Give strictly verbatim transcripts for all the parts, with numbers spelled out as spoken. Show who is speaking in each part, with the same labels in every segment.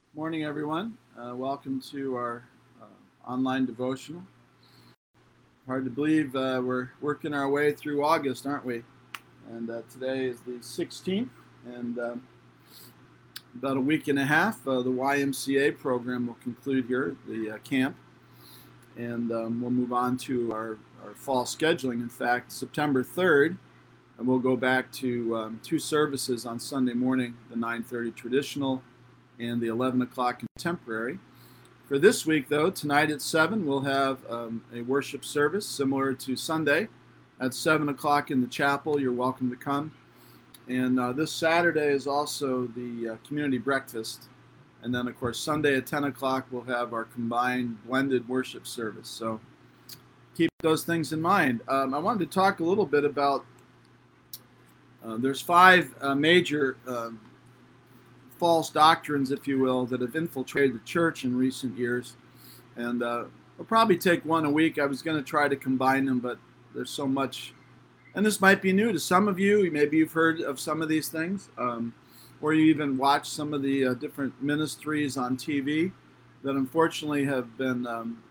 Speaker 1: Morning, everyone. Uh, welcome to our uh, online devotional. Hard to believe uh, we're working our way through August, aren't we? And uh, today is the sixteenth, and uh, about a week and a half, uh, the Y M C A program will conclude here at the uh, camp, and um, we'll move on to our, our fall scheduling. In fact, September third, and we'll go back to um, two services on Sunday morning, the nine thirty traditional and the eleven o'clock contemporary. For this week, though, tonight at seven, we'll have um, a worship service similar to Sunday at seven o'clock in the chapel. You're welcome to come. And uh, this Saturday is also the uh, community breakfast. And then, of course, Sunday at ten o'clock, we'll have our combined blended worship service. So keep those things in mind. Um, I wanted to talk a little bit about, uh, there's five uh, major uh, false doctrines, if you will, that have infiltrated the church in recent years. And uh, we'll probably take one a week. I was going to try to combine them, but there's so much. And this might be new to some of you. Maybe you've heard of some of these things, um, or you even watch some of the uh, different ministries on T V that unfortunately have been, um,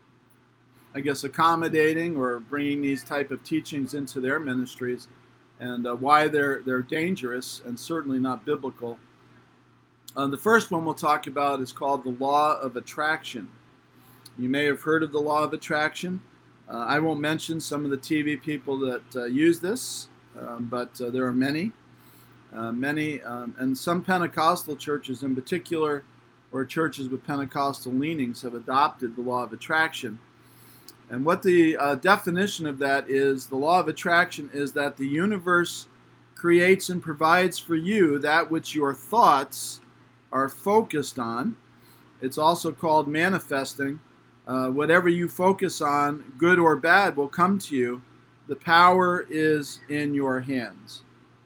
Speaker 1: I guess, accommodating or bringing these type of teachings into their ministries, and uh, why they're they're dangerous and certainly not biblical. Uh, the first one we'll talk about is called the law of attraction. You may have heard of the law of attraction. Uh, I won't mention some of the T V people that uh, use this, um, but uh, there are many, uh, many, um, and some Pentecostal churches in particular, or churches with Pentecostal leanings, have adopted the law of attraction. And what the uh, definition of that is, the law of attraction is that the universe creates and provides for you that which your thoughts are focused on. It's also called manifesting. Uh, whatever you focus on, good or bad, will come to you. The power is in your hands.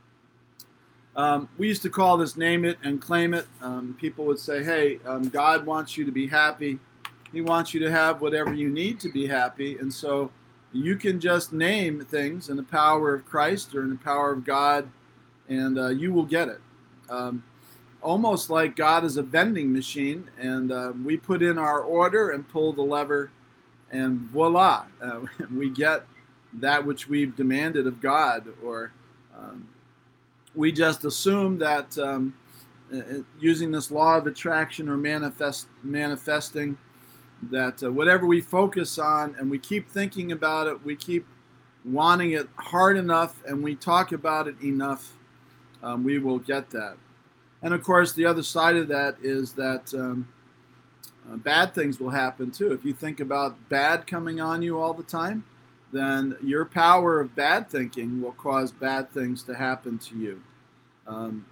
Speaker 1: Um, we used to call this name it and claim it. Um, people would say, hey, um, God wants you to be happy. He wants you to have whatever you need to be happy. And so you can just name things in the power of Christ or in the power of God, and uh, you will get it. Um, Almost like God is a vending machine, and uh, we put in our order and pull the lever, and voila, uh, we get that which we've demanded of God. Or um, we just assume that um, using this law of attraction or manifest manifesting, that uh, whatever we focus on and we keep thinking about it, we keep wanting it hard enough, and we talk about it enough, um, we will get that. And of course, the other side of that is that um, uh, bad things will happen too. If you think about bad coming on you all the time, then your power of bad thinking will cause bad things to happen to you. Um,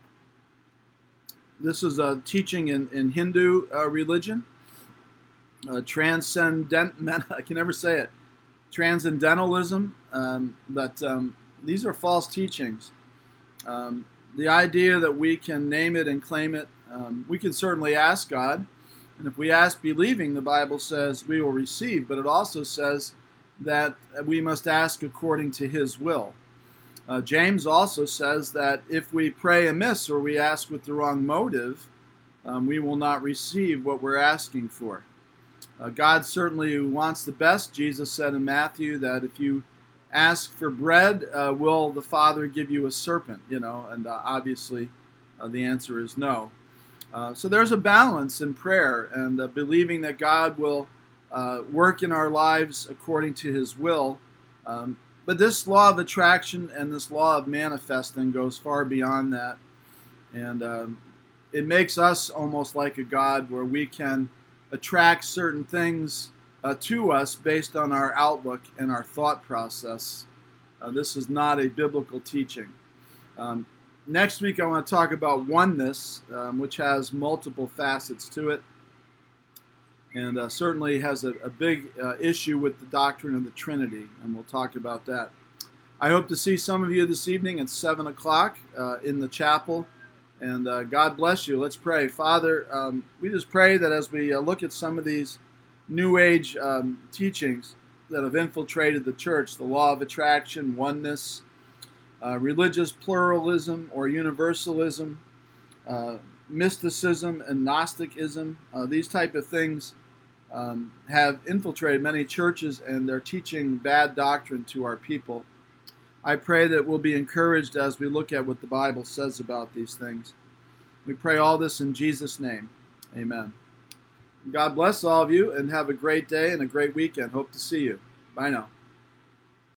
Speaker 1: this is a teaching in, in Hindu uh, religion. Uh, transcendent, I can never say it, transcendentalism. Um, but um, these are false teachings. Um, The idea that we can name it and claim it, um, we can certainly ask God. And if we ask believing, the Bible says we will receive. But it also says that we must ask according to His will. Uh, James also says that if we pray amiss or we ask with the wrong motive, um, we will not receive what we're asking for. Uh, God certainly wants the best. Jesus said in Matthew that if you ask for bread, uh, will the Father give you a serpent? You know, and uh, obviously uh, the answer is no. Uh, so there's a balance in prayer and uh, believing that God will uh, work in our lives according to His will. Um, but this law of attraction and this law of manifesting goes far beyond that. And um, it makes us almost like a God where we can attract certain things Uh, to us based on our outlook and our thought process. Uh, this is not a biblical teaching. Um, next week I want to talk about oneness, um, which has multiple facets to it, and uh, certainly has a, a big uh, issue with the doctrine of the Trinity, and we'll talk about that. I hope to see some of you this evening at seven o'clock uh, in the chapel, and uh, God bless you. Let's pray. Father, um, we just pray that as we uh, look at some of these New Age um, teachings that have infiltrated the church, the law of attraction, oneness, uh, religious pluralism or universalism, uh, mysticism and Gnosticism, uh, these type of things um, have infiltrated many churches, and they're teaching bad doctrine to our people. I pray that we'll be encouraged as we look at what the Bible says about these things. We pray all this in Jesus' name. Amen. God bless all of you, and have a great day and a great weekend. Hope to see you. Bye now.